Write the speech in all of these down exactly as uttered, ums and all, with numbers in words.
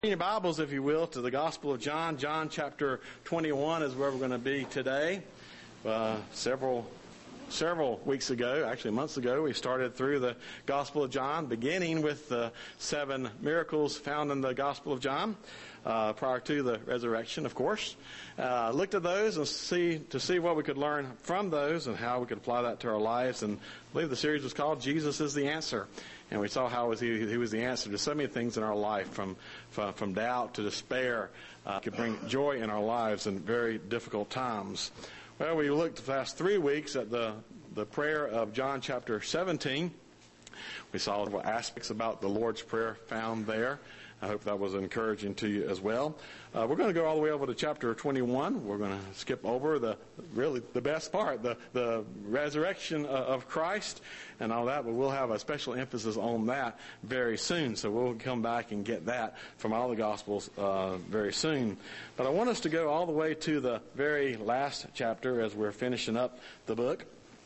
In your Bibles, if you will, to the Gospel of John. John chapter twenty-one is where we're going to be today. Uh, several several weeks ago, actually months ago, we started through the Gospel of John, beginning with the seven miracles found in the Gospel of John, uh, prior to the resurrection, of course. Uh, looked at those and see to see what we could learn from those and how we could apply that to our lives. And I believe the series was called Jesus is the Answer. And we saw how was he, he was the answer to so many things in our life, from from, from doubt to despair. Uh, could bring joy in our lives in very difficult times. Well, we looked the past three weeks at the the prayer of John chapter seventeen. We saw aspects about the Lord's Prayer found there. I hope that was encouraging to you as well. Uh, we're going to go all the way over to chapter twenty-one. We're going to skip over the really the best part, the, the resurrection of Christ and all that, but we'll have a special emphasis on that very soon. So we'll come back and get that from all the Gospels uh, very soon. But I want us to go all the way to the very last chapter as we're finishing up the book.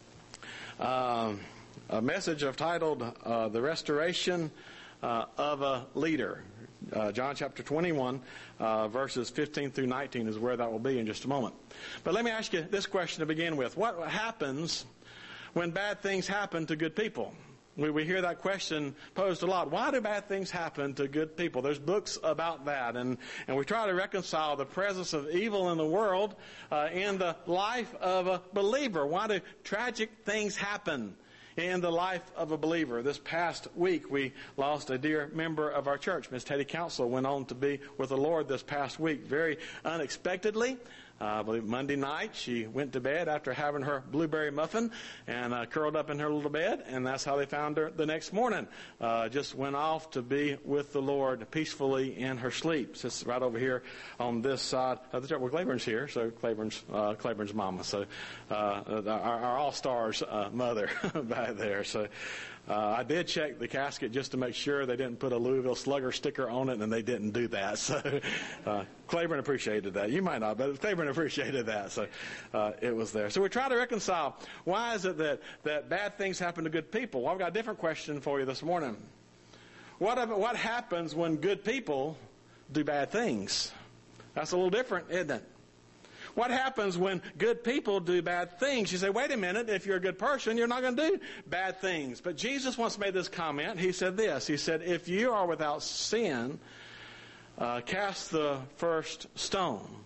Um, a message I've titled uh, The Restoration uh, of a Leader. Uh, John chapter twenty-one, uh, verses fifteen through nineteen is where that will be in just a moment. But let me ask you this question to begin with. What happens when bad things happen to good people? We, we hear that question posed a lot. Why do bad things happen to good people? There's books about that, and, and we try to reconcile the presence of evil in the world uh, in the life of a believer. Why do tragic things happen in the life of a believer? This past week, we lost a dear member of our church. Miss Teddy Council went on to be with the Lord this past week, very unexpectedly. Uh, I believe Monday night, she went to bed after having her blueberry muffin and uh, curled up in her little bed, and that's how they found her the next morning. Uh, just went off to be with the Lord peacefully in her sleep. Sits right over here on this side of the church. Well, Claiborne's here, so Claiborne's uh, Claiborne's mama. So uh, our, our all-stars uh, mother back there. So uh, I did check the casket just to make sure they didn't put a Louisville Slugger sticker on it, and they didn't do that. So uh, Claiborne appreciated that. You might not, but Claiborne appreciated that. So uh, it was there. So we try to reconcile. Why is it that, that bad things happen to good people? Well, I've got a different question for you this morning. What, what happens when good people do bad things? That's a little different, isn't it? What happens when good people do bad things? You say, wait a minute, if you're a good person, you're not going to do bad things. But Jesus once made this comment. He said this. He said, if you are without sin, uh, cast the first stone.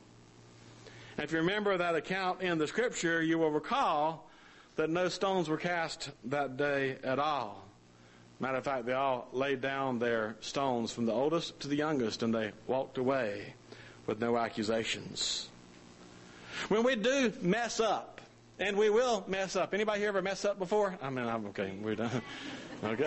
And if you remember that account in the Scripture, you will recall that no stones were cast that day at all. Matter of fact, they all laid down their stones from the oldest to the youngest, and they walked away with no accusations. When we do mess up, and we will mess up. Anybody here ever mess up before? I mean, I'm okay. We're done. Okay.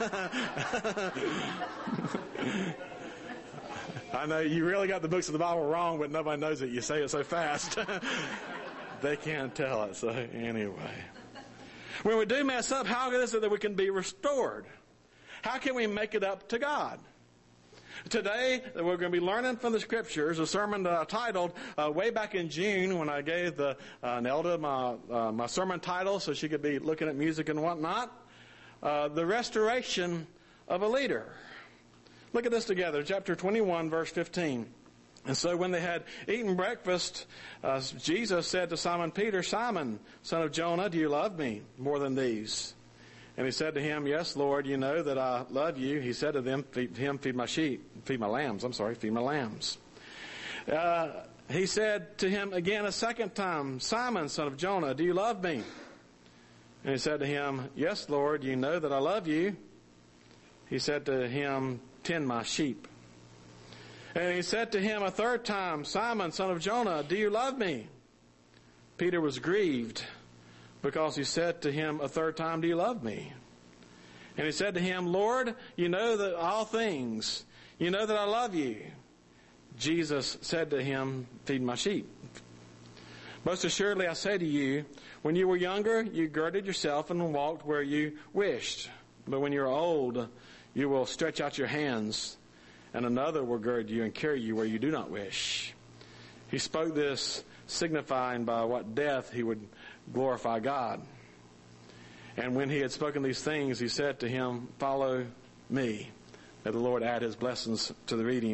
I know you really got the books of the Bible wrong, but nobody knows it. You say it so fast. They can't tell it. So anyway. When we do mess up, how is it that we can be restored? How can we make it up to God? Today, we're going to be learning from the Scriptures, a sermon that I titled uh, way back in June when I gave the uh, Nelda my, uh, my sermon title so she could be looking at music and whatnot. Uh, the Restoration of a Leader. Look at this together, chapter twenty-one, verse fifteen. And so when they had eaten breakfast, uh, Jesus said to Simon Peter, Simon, son of Jonah, do you love me more than these? And he said to him, yes, Lord, you know that I love you. He said to them, feed him, feed my sheep, feed my lambs. I'm sorry, feed my lambs. Uh, he said to him again a second time, Simon, son of Jonah, do you love me? And he said to him, yes, Lord, you know that I love you. He said to him, tend my sheep. And he said to him a third time, Simon, son of Jonah, do you love me? Peter was grieved because he said to him a third time, do you love me? And he said to him, Lord, you know that all things, you know that I love you. Jesus said to him, feed my sheep. Most assuredly I say to you, when you were younger, you girded yourself and walked where you wished. But when you're old, you will stretch out your hands, and another will gird you and carry you where you do not wish. He spoke this signifying by what death he would glorify God. And when he had spoken these things, he said to him, follow me. May the Lord add his blessings to the reading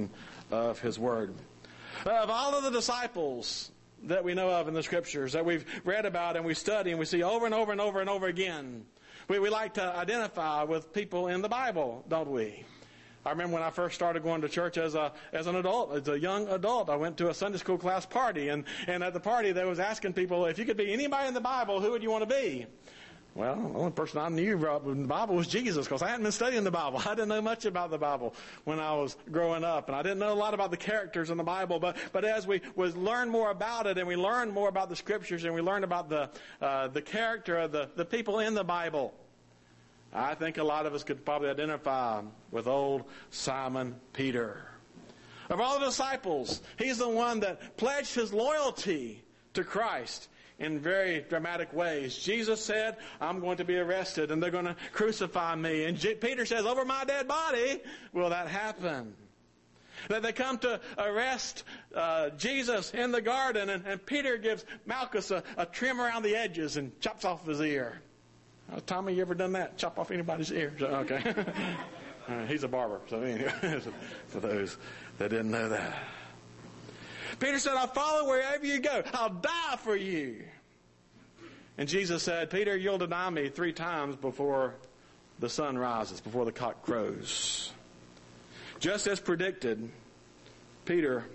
of His Word. Of all of the disciples that we know of in the Scriptures, that we've read about and we study and we see over and over and over and over again, we, we like to identify with people in the Bible, don't we? I remember when I first started going to church as a as an adult, as a young adult, I went to a Sunday school class party, and, and at the party they was asking people, if you could be anybody in the Bible, who would you want to be? Well, the only person I knew in the Bible was Jesus, because I hadn't been studying the Bible. I didn't know much about the Bible when I was growing up, and I didn't know a lot about the characters in the Bible. But but as we was learn more about it, and we learned more about the Scriptures, and we learned about the uh, the character of the, the people in the Bible, I think a lot of us could probably identify with old Simon Peter. Of all the disciples, he's the one that pledged his loyalty to Christ in very dramatic ways. Jesus said, I'm going to be arrested and they're going to crucify me. And G- Peter says, over my dead body will that happen. That they come to arrest uh, Jesus in the garden, and, and Peter gives Malchus a, a trim around the edges and chops off his ear. Uh, Tommy, you ever done that? Chop off anybody's ear? Okay. uh, he's a barber, so anyway, for those that didn't know that. Peter said, I'll follow wherever you go. I'll die for you. And Jesus said, Peter, you'll deny me three times before the sun rises, before the cock crows. Just as predicted, Peter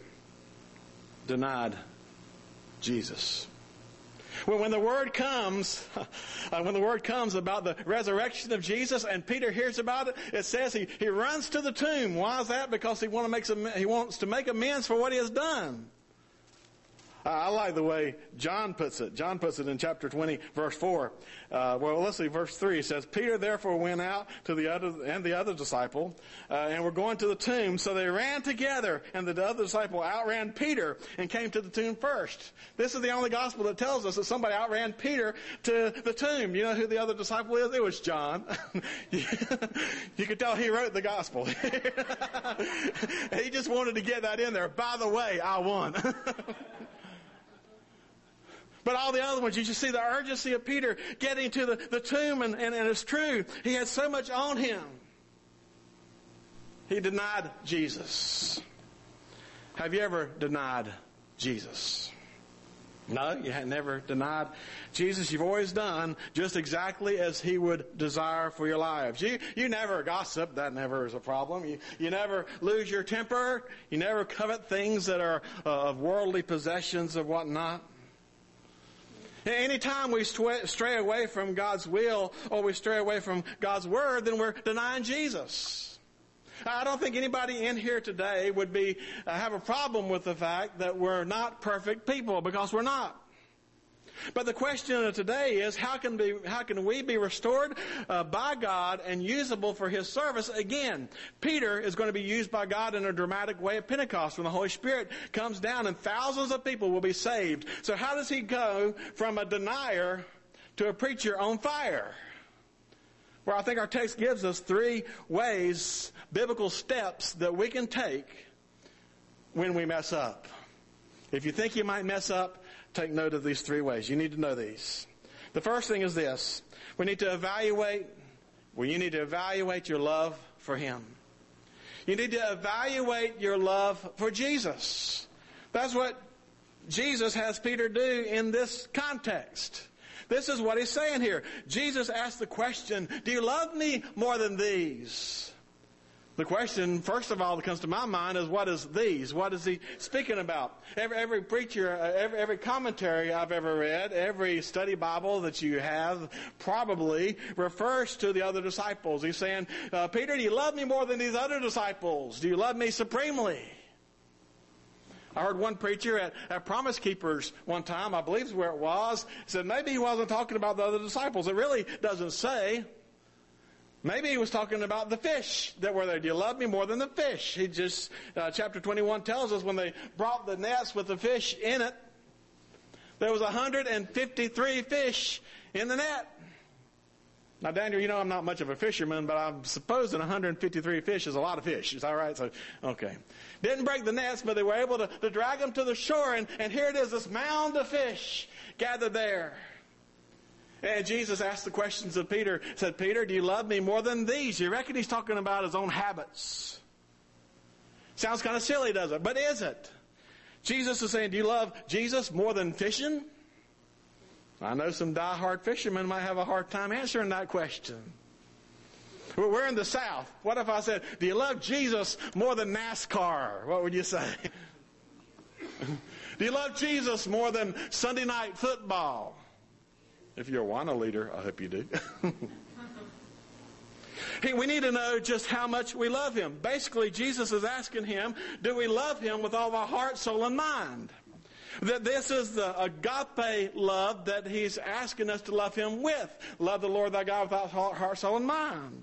denied Jesus. When, when the word comes, uh, when the word comes about the resurrection of Jesus, and Peter hears about it, it says he, he runs to the tomb. Why is that? Because he, want to make some, he wants to make amends for what he has done. Uh, I like the way John puts it. John puts it in chapter twenty, verse four. Uh, well, let's see, verse three. It says, Peter therefore went out to the other and the other disciple, uh, and were going to the tomb. So they ran together, and the other disciple outran Peter and came to the tomb first. This is the only gospel that tells us that somebody outran Peter to the tomb. You know who the other disciple is? It was John. You could tell he wrote the gospel. He just wanted to get that in there. By the way, I won. But all the other ones, you just see the urgency of Peter getting to the, the tomb, and, and, and it's true. He had so much on him. He denied Jesus. Have you ever denied Jesus? No, you had never denied Jesus. You've always done just exactly as he would desire for your lives. You you never gossip. That never is a problem. You, you never lose your temper. You never covet things that are uh, of worldly possessions or whatnot. Anytime we stray away from God's will or we stray away from God's word, then we're denying Jesus. I don't think anybody in here today would be uh, have a problem with the fact that we're not perfect people, because we're not. But the question of today is, how can be how can we be restored uh, by God and usable for His service? Again, Peter is going to be used by God in a dramatic way at Pentecost when the Holy Spirit comes down and thousands of people will be saved. So how does he go from a denier to a preacher on fire? Well, I think our text gives us three ways, biblical steps that we can take when we mess up. If you think you might mess up, take note of these three ways. You need to know these. The first thing is this. We need to evaluate, well, you need to evaluate your love for Him. You need to evaluate your love for Jesus. That's what Jesus has Peter do in this context. This is what he's saying here. Jesus asked the question, do you love me more than these? The question, first of all, that comes to my mind is, what is these? What is he speaking about? Every, every preacher, every, every commentary I've ever read, every study Bible that you have probably refers to the other disciples. He's saying, uh, Peter, do you love me more than these other disciples? Do you love me supremely? I heard one preacher at, at Promise Keepers one time, I believe is where it was, said maybe he wasn't talking about the other disciples. It really doesn't say. Maybe he was talking about the fish that were there. Do you love me more than the fish? He just, uh, chapter twenty-one tells us when they brought the nets with the fish in it, there was one hundred fifty-three fish in the net. Now, Daniel, you know I'm not much of a fisherman, but I'm supposing one hundred fifty-three fish is a lot of fish. Is that right? So, okay. Didn't break the nets, but they were able to, to drag them to the shore, and, and here it is, this mound of fish gathered there. And Jesus asked the questions of Peter, said, Peter, do you love me more than these? You reckon he's talking about his own habits? Sounds kind of silly, doesn't it? But is it? Jesus is saying, do you love Jesus more than fishing? I know some die-hard fishermen might have a hard time answering that question. We're in the South. What if I said, do you love Jesus more than NASCAR? What would you say? Do you love Jesus more than Sunday night football? If you're a Awana leader, I hope you do. Hey, we need to know just how much we love him. Basically, Jesus is asking him, do we love him with all of our heart, soul, and mind? That this is the agape love that he's asking us to love him with. Love the Lord thy God with all heart, soul, and mind.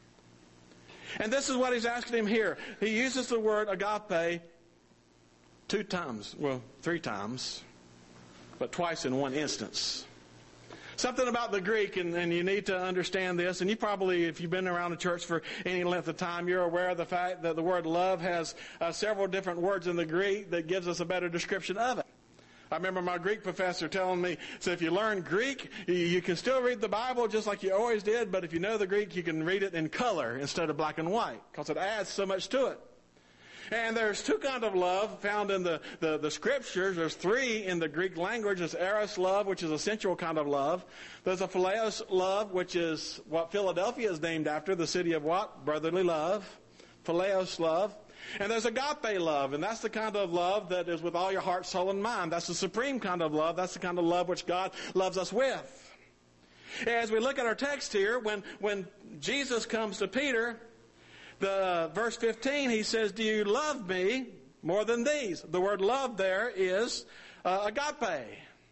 And this is what he's asking him here. He uses the word agape two times, well, three times, but twice in one instance. Something about the Greek, and, and you need to understand this, and you probably, if you've been around the church for any length of time, you're aware of the fact that the word love has uh, several different words in the Greek that gives us a better description of it. I remember my Greek professor telling me, so if you learn Greek, you, you can still read the Bible just like you always did, but if you know the Greek, you can read it in color instead of black and white, because it adds so much to it. And there's two kinds of love found in the, the, the scriptures. There's three in the Greek language. There's eros love, which is a sensual kind of love. There's a phileos love, which is what Philadelphia is named after, the city of what? Brotherly love. Phileos love. And there's agape love, and that's the kind of love that is with all your heart, soul, and mind. That's the supreme kind of love. That's the kind of love which God loves us with. As we look at our text here, when, when Jesus comes to Peter, the verse fifteen, he says, do you love me more than these? The word love there is uh, agape.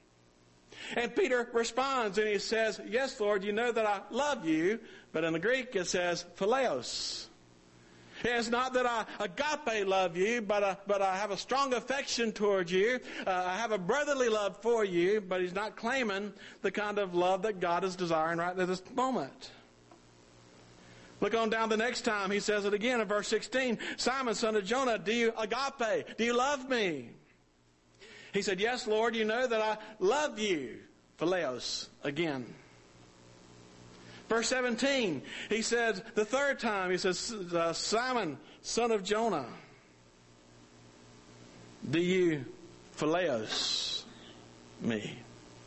And Peter responds and he says, yes, Lord, you know that I love you. But in the Greek it says phileos. It's not that I agape love you, but I, but I have a strong affection towards you. Uh, I have a brotherly love for you, but he's not claiming the kind of love that God is desiring right at this moment. Look on down the next time. He says it again in verse sixteen. Simon, son of Jonah, do you agape? Do you love me? He said, yes, Lord, you know that I love you. Phileos again. Verse seventeen, he says, the third time, he says, uh, Simon, son of Jonah, do you phileos me?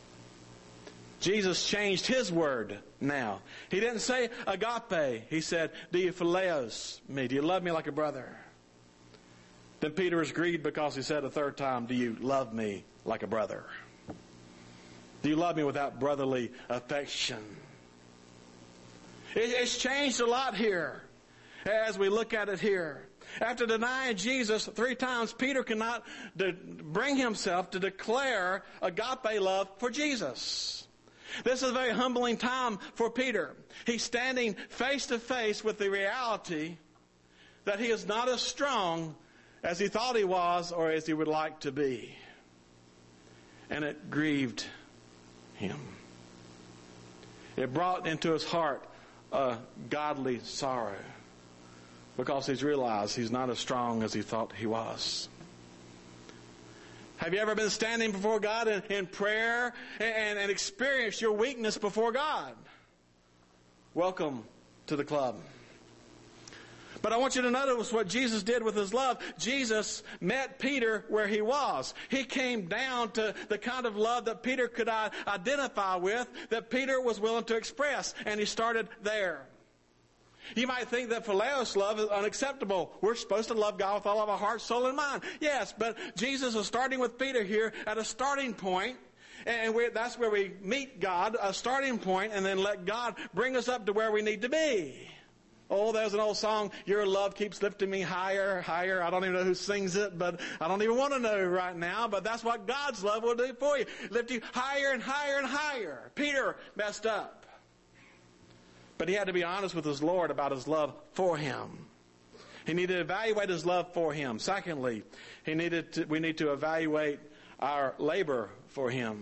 Jesus changed his word now. He didn't say agape. He said, do you phileos me? Do you love me like a brother? Then Peter is grieved because he said a third time, do you love me like a brother? Do you love me without brotherly affection? It's changed a lot here as we look at it here. After denying Jesus three times, Peter cannot de- bring himself to declare agape love for Jesus. This is a very humbling time for Peter. He's standing face to face with the reality that he is not as strong as he thought he was or as he would like to be. And it grieved him. It brought into his heart a godly sorrow because he's realized he's not as strong as he thought he was. Have you ever been standing before God in, in prayer and, and experienced your weakness before God? Welcome to the club. But I want you to notice what Jesus did with his love. Jesus met Peter where he was. He came down to the kind of love that Peter could identify with, that Peter was willing to express, and he started there. You might think that phileos love is unacceptable. We're supposed to love God with all of our heart, soul, and mind. Yes, but Jesus is starting with Peter here at a starting point, and we're, that's where we meet God, a starting point, and then let God bring us up to where we need to be. Oh, there's an old song, your love keeps lifting me higher, higher. I don't even know who sings it, but I don't even want to know right now. But that's what God's love will do for you. Lift you higher and higher and higher. Peter messed up. But he had to be honest with his Lord about his love for him. He needed to evaluate his love for him. Secondly, he needed to, we need to evaluate our labor for him.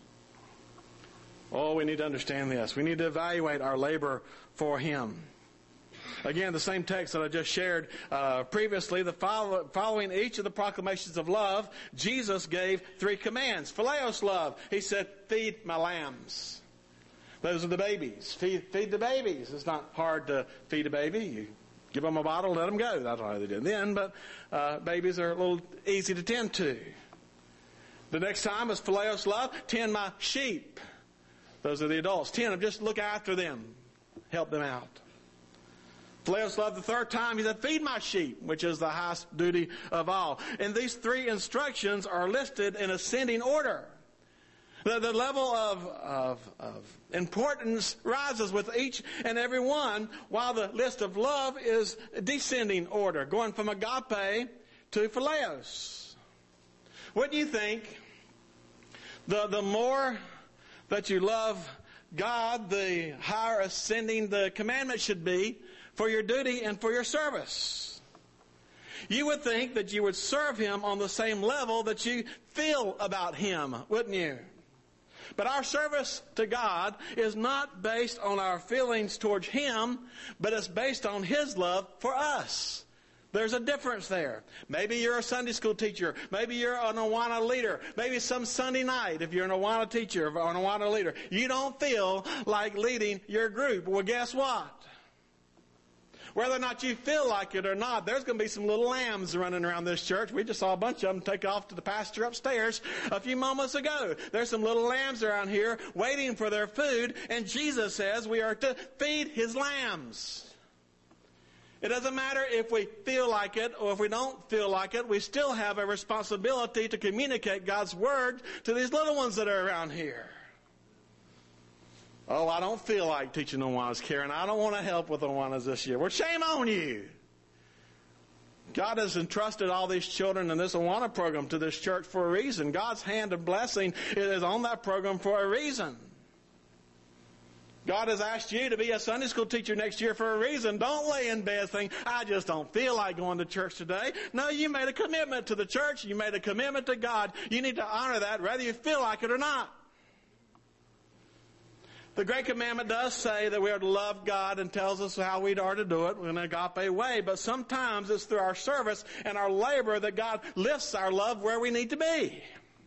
Oh, we need to understand this. We need to evaluate our labor for him. Again, the same text that I just shared uh, previously, the follow, following each of the proclamations of love, Jesus gave three commands. Phileos love. He said, feed my lambs. Those are the babies. Feed, feed the babies. It's not hard to feed a baby. You give them a bottle, let them go. That's how they did then, but uh, babies are a little easy to tend to. The next time is phileos love, tend my sheep. Those are the adults. Tend them, just look after them, help them out. Phileos love the third time, he said, feed my sheep, which is the highest duty of all. And these three instructions are listed in ascending order. The, the level of, of, of importance rises with each and every one, while the list of love is descending order, going from agape to phileos. What do you think? The, the more that you love God, the higher ascending the commandment should be for your duty and for your service. You would think that you would serve Him on the same level that you feel about Him, wouldn't you? But our service to God is not based on our feelings towards Him, but it's based on His love for us. There's a difference there. Maybe you're a Sunday school teacher. Maybe you're an Awana leader. Maybe some Sunday night, if you're an Awana teacher or an Awana leader, you don't feel like leading your group. Well, guess what? Whether or not you feel like it or not, there's going to be some little lambs running around this church. We just saw a bunch of them take off to the pasture upstairs a few moments ago. There's some little lambs around here waiting for their food, and Jesus says we are to feed His lambs. It doesn't matter if we feel like it or if we don't feel like it. We still have a responsibility to communicate God's Word to these little ones that are around here. Oh, I don't feel like teaching Awanas, Karen. I don't want to help with Awanas this year. Well, shame on you. God has entrusted all these children in this Awana program to this church for a reason. God's hand of blessing is on that program for a reason. God has asked you to be a Sunday school teacher next year for a reason. Don't lay in bed saying, I just don't feel like going to church today. No, you made a commitment to the church. You made a commitment to God. You need to honor that whether you feel like it or not. The Great Commandment does say that we are to love God and tells us how we are to do it in an agape way. But sometimes it's through our service and our labor that God lifts our love where we need to be.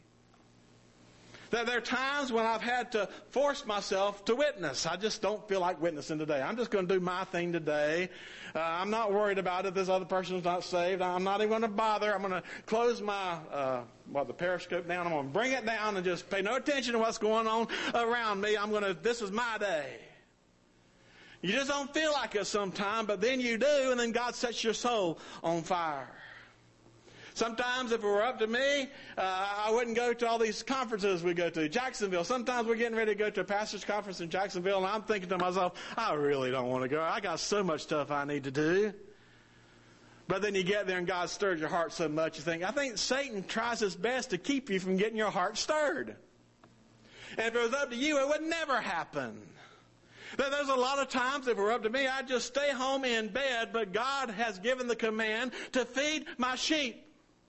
There are times when I've had to force myself to witness. I just don't feel like witnessing today. I'm just going to do my thing today. Uh, I'm not worried about it. This other person's not saved. I'm not even going to bother. I'm going to close my, uh, well, the periscope down. I'm going to bring it down and just pay no attention to what's going on around me. I'm going to, this is my day. You just don't feel like it sometimes, but then you do, and then God sets your soul on fire. Sometimes, if it were up to me, uh, I wouldn't go to all these conferences we go to. Jacksonville. Sometimes we're getting ready to go to a pastor's conference in Jacksonville, and I'm thinking to myself, I really don't want to go. I got so much stuff I need to do. But then you get there, and God stirs your heart so much, you think, I think Satan tries his best to keep you from getting your heart stirred. And if it was up to you, it would never happen. There's a lot of times, if it were up to me, I'd just stay home in bed, but God has given the command to feed my sheep.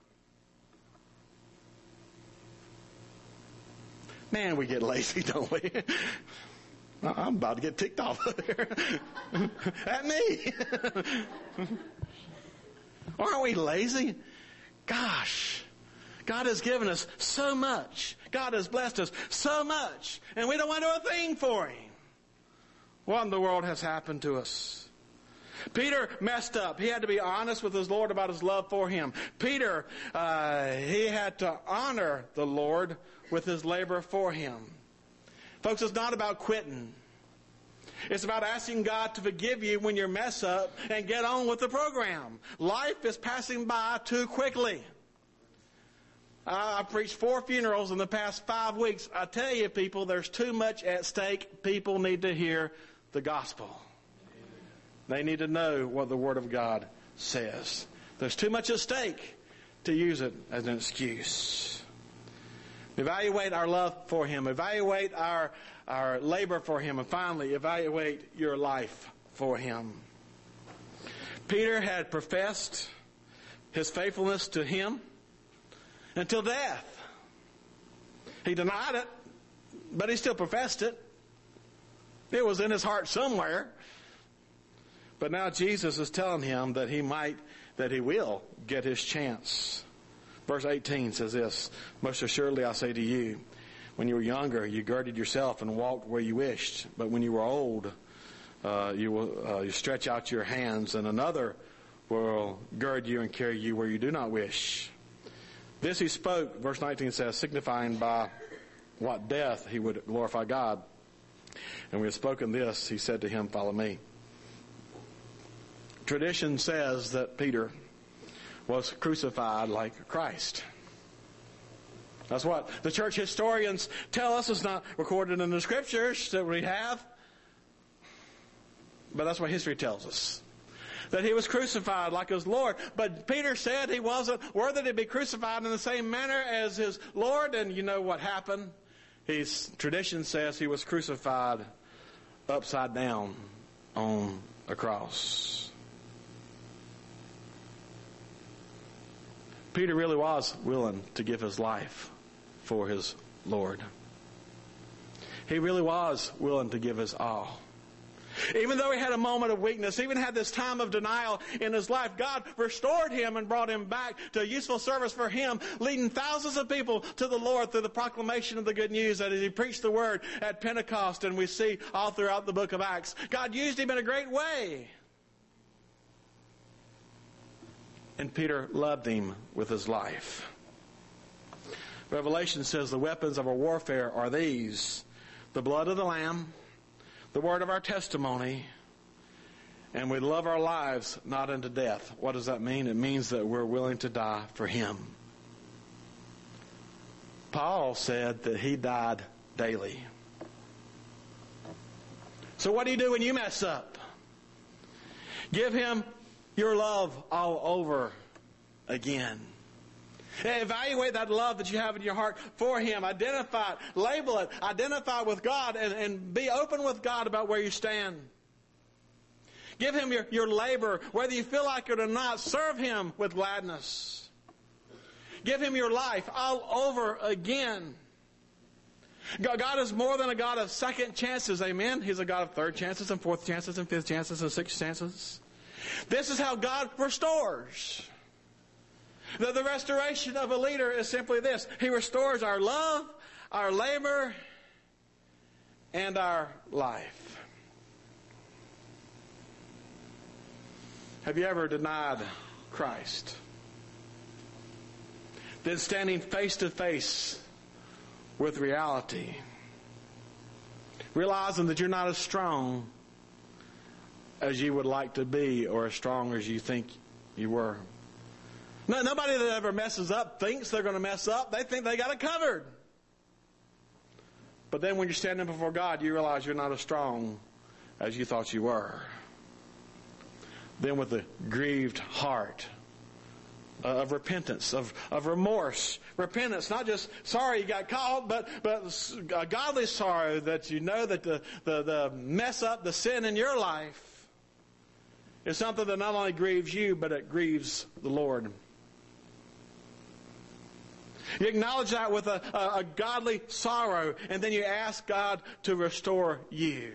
Man, we get lazy, don't we? I'm about to get ticked off here. At me. Aren't we lazy? Gosh, God has given us so much. God has blessed us so much, and we don't want to do a thing for Him. What in the world has happened to us? Peter messed up. He had to be honest with his Lord about his love for Him. Peter, uh, he had to honor the Lord with his labor for Him. Folks, it's not about quitting. It's about asking God to forgive you when you mess up and get on with the program. Life is passing by too quickly. Uh, I preached four funerals in the past five weeks. I tell you, people, there's too much at stake. People need to hear the gospel. They need to know what the Word of God says. There's too much at stake to use it as an excuse. Evaluate our love for Him. Evaluate our, our labor for Him. And finally, evaluate your life for Him. Peter had professed his faithfulness to Him until death. He denied it, but he still professed it. It was in his heart somewhere. But now Jesus is telling him that he might, that he will get his chance. Verse eighteen says this, most assuredly I say to you, when you were younger, you girded yourself and walked where you wished. But when you were old, uh, you will uh, you stretch out your hands, and another will gird you and carry you where you do not wish. This he spoke, verse nineteen says, signifying by what death he would glorify God. And we have spoken this, he said to him, follow me. Tradition says that Peter was crucified like Christ. That's what the church historians tell us. It's not recorded in the scriptures that we have, but that's what history tells us. That he was crucified like his Lord. But Peter said he wasn't worthy to be crucified in the same manner as his Lord. And you know what happened? His tradition says he was crucified upside down on a cross. Peter really was willing to give his life for his Lord. He really was willing to give his all. Even though he had a moment of weakness, even had this time of denial in his life, God restored him and brought him back to a useful service for him, leading thousands of people to the Lord through the proclamation of the good news that he preached the word at Pentecost, and we see all throughout the book of Acts. God used him in a great way. And Peter loved him with his life. Revelation says the weapons of our warfare are these: the blood of the Lamb, the word of our testimony, and we love our lives not unto death. What does that mean? It means that we're willing to die for him. Paul said that he died daily. So what do you do when you mess up? Give him your love all over again. Evaluate that love that you have in your heart for him. Identify it, label it, identify with God, and, and be open with God about where you stand. Give him your, your labor, whether you feel like it or not. Serve him with gladness. Give him your life all over again. God is more than a God of second chances, amen? He's a God of third chances and fourth chances and fifth chances and sixth chances. This is how God restores. The, the restoration of a leader is simply this: he restores our love, our labor, and our life. Have you ever denied Christ? Been standing face to face with reality, realizing that you're not as strong as you would like to be, or as strong as you think you were. No, nobody that ever messes up thinks they're going to mess up. They think they got it covered. But then when you're standing before God, you realize you're not as strong as you thought you were. Then with a grieved heart uh, of repentance, of, of remorse, repentance, not just sorry you got caught, but, but a godly sorrow that you know that the, the, the mess up, the sin in your life is something that not only grieves you, but it grieves the Lord. You acknowledge that with a, a, a godly sorrow, and then you ask God to restore you.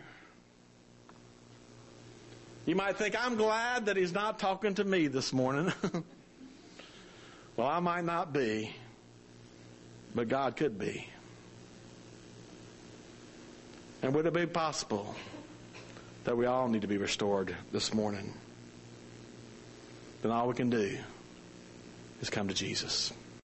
You might think, I'm glad that he's not talking to me this morning. Well, I might not be, but God could be. And would it be possible that we all need to be restored this morning? Then all we can do is come to Jesus.